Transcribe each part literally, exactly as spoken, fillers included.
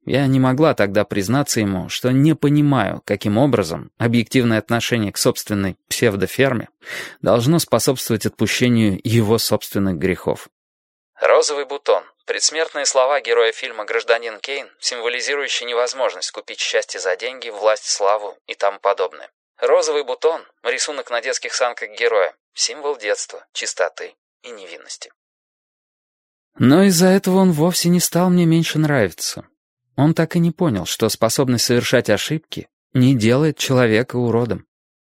Я не могла тогда признаться ему, что не понимаю, каким образом объективное отношение к собственной псевдоферме должно способствовать отпущению его собственных грехов. «Розовый бутон» — предсмертные слова героя фильма «Гражданин Кейн», символизирующие невозможность купить счастье за деньги, власть, славу и тому подобное. «Розовый бутон» — рисунок на детских санках героя, символ детства, чистоты и невинности. Но из-за этого он вовсе не стал мне меньше нравиться. Он так и не понял, что способность совершать ошибки не делает человека уродом.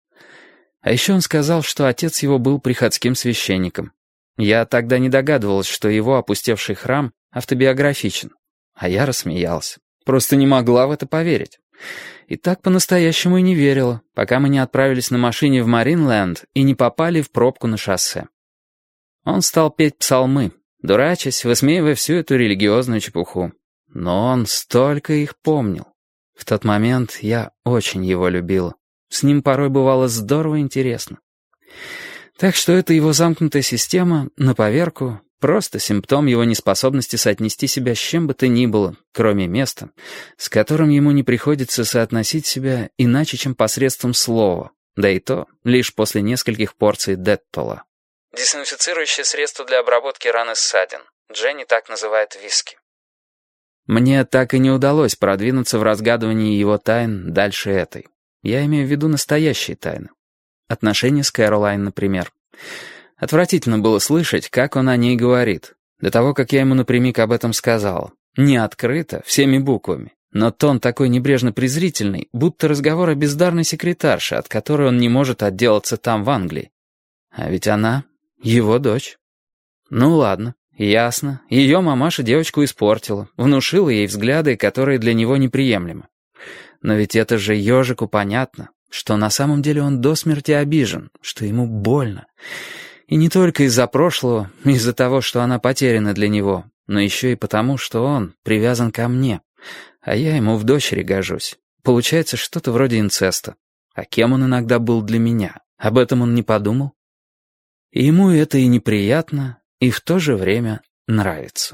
А еще он сказал, что отец его был приходским священником. Я тогда не догадывалась, что его опустевший храм автобиографичен. А я рассмеялась. Просто не могла в это поверить. И так по-настоящему и не верила, пока мы не отправились на машине в Маринленд и не попали в пробку на шоссе. Он стал петь псалмы, дурачась, высмеивая всю эту религиозную чепуху. Но он столько их помнил. В тот момент я очень его любила. С ним порой бывало здорово интересно. Так что эта его замкнутая система, на поверку, просто симптом его неспособности соотнести себя с чем бы то ни было, кроме места, с которым ему не приходится соотносить себя иначе, чем посредством слова, да и то лишь после нескольких порций деттола. Дезинфицирующее средство для обработки ран и ссадин. Дженни так называет виски. Мне так и не удалось продвинуться в разгадывании его тайн дальше этой. Я имею в виду настоящие тайны. Отношения с Кэролайн, например. Отвратительно было слышать, как он о ней говорит. До того, как я ему напрямик об этом сказал. Не открыто, всеми буквами. Но тон такой небрежно-презрительный, будто разговор о бездарной секретарше, от которой он не может отделаться там, в Англии. А ведь она его дочь. Ну ладно. Ясно. Ее мамаша девочку испортила, внушила ей взгляды, которые для него неприемлемы. Но ведь это же ежику понятно, что на самом деле он до смерти обижен, что ему больно. И не только из-за прошлого, из-за того, что она потеряна для него, но еще и потому, что он привязан ко мне, а я ему в дочери гожусь. Получается что-то вроде инцеста. А кем он иногда был для меня? Об этом он не подумал? И ему это и неприятно, и в то же время нравится.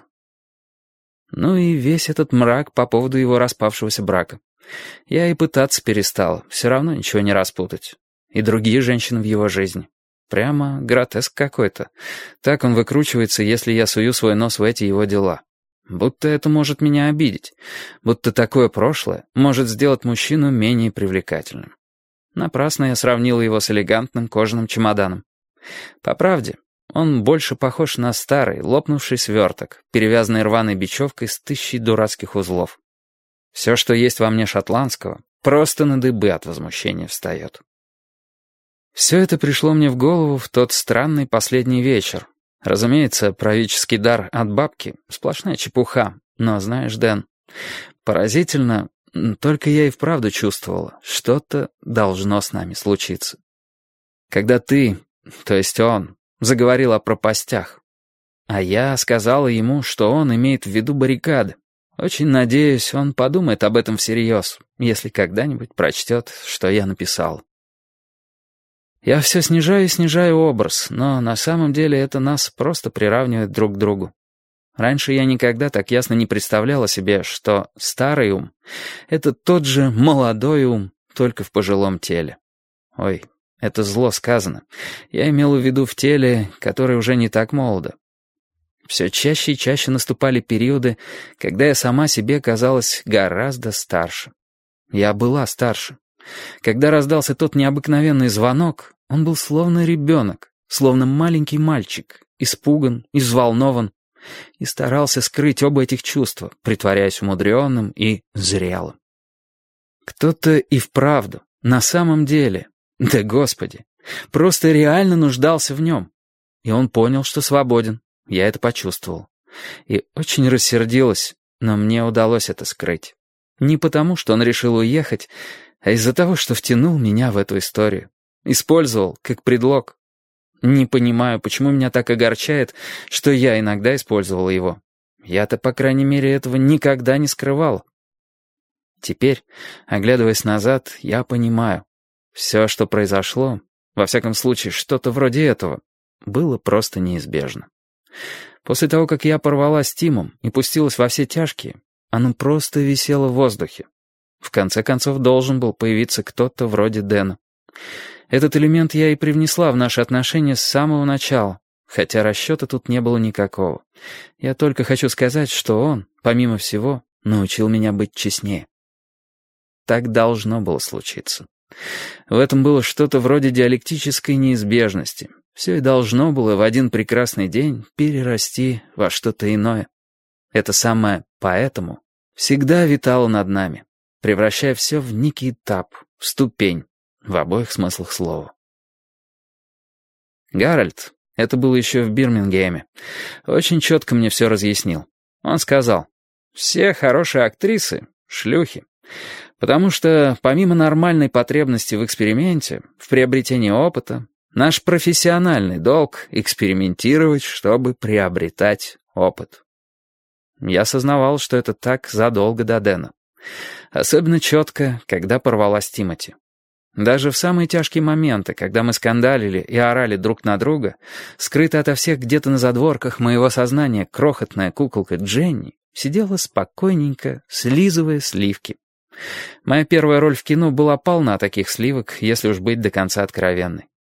Ну и весь этот мрак по поводу его распавшегося брака. Я и пытаться перестал, все равно ничего не распутать. И другие женщины в его жизни. Прямо гротеск какой-то. Так он выкручивается, если я сую свой нос в эти его дела. Будто это может меня обидеть. Будто такое прошлое может сделать мужчину менее привлекательным. Напрасно я сравнил его с элегантным кожаным чемоданом. По правде, он больше похож на старый, лопнувший сверток, перевязанный рваной бечевкой с тысячей дурацких узлов. Все, что есть во мне шотландского, просто на дыбы от возмущения встает. Все это пришло мне в голову в тот странный последний вечер. Разумеется, правительский дар от бабки — сплошная чепуха. Но знаешь, Дэн, поразительно, только я и вправду чувствовала, что-то должно с нами случиться. Когда ты, то есть он, заговорил о пропастях. А я сказала ему, что он имеет в виду баррикады. Очень надеюсь, он подумает об этом всерьез, если когда-нибудь прочтет, что я написал. Я все снижаю и снижаю образ, но на самом деле это нас просто приравнивает друг к другу. Раньше я никогда так ясно не представляла себе, что старый ум — это тот же молодой ум, только в пожилом теле. Ой, это зло сказано. Я имел в виду в теле, которое уже не так молодо. Все чаще и чаще наступали периоды, когда я сама себе казалась гораздо старше. Я была старше. Когда раздался тот необыкновенный звонок, он был словно ребенок, словно маленький мальчик, испуган, взволнован, и старался скрыть оба этих чувства, притворяясь умудренным и зрелым. Кто-то и вправду, на самом деле, да господи, просто реально нуждался в нем. И он понял, что свободен. Я это почувствовал. И очень рассердилась, но мне удалось это скрыть. Не потому, что он решил уехать, а из-за того, что втянул меня в эту историю. Использовал как предлог. Не понимаю, почему меня так огорчает, что я иногда использовала его. Я-то, по крайней мере, этого никогда не скрывал. Теперь, оглядываясь назад, я понимаю. Все, что произошло, во всяком случае, что-то вроде этого, было просто неизбежно. После того, как я порвала с Тимом и пустилась во все тяжкие, Оно просто висело в воздухе. В конце концов, должен был появиться кто-то вроде Дэна. Этот элемент я и привнесла в наши отношения с самого начала, хотя расчета тут не было никакого. Я только хочу сказать, что он, помимо всего, научил меня быть честнее. Так должно было случиться. В этом было что-то вроде диалектической неизбежности. Все и должно было в один прекрасный день перерасти во что-то иное. Это самое «поэтому» всегда витало над нами, превращая все в некий этап, в ступень, в обоих смыслах слова. Гарольд, это было еще в Бирмингеме, очень четко мне все разъяснил. Он сказал: «Все хорошие актрисы — шлюхи, потому что помимо нормальной потребности в эксперименте, в приобретении опыта, наш профессиональный долг — экспериментировать, чтобы приобретать опыт». Я осознавал, что это так задолго до Дэна. Особенно четко, когда порвалась Тимоти. Даже в самые тяжкие моменты, когда мы скандалили и орали друг на друга, скрыто ото всех где-то на задворках моего сознания крохотная куколка Дженни сидела спокойненько, слизывая сливки. Моя первая роль в кино была полна таких сливок, если уж быть до конца откровенной.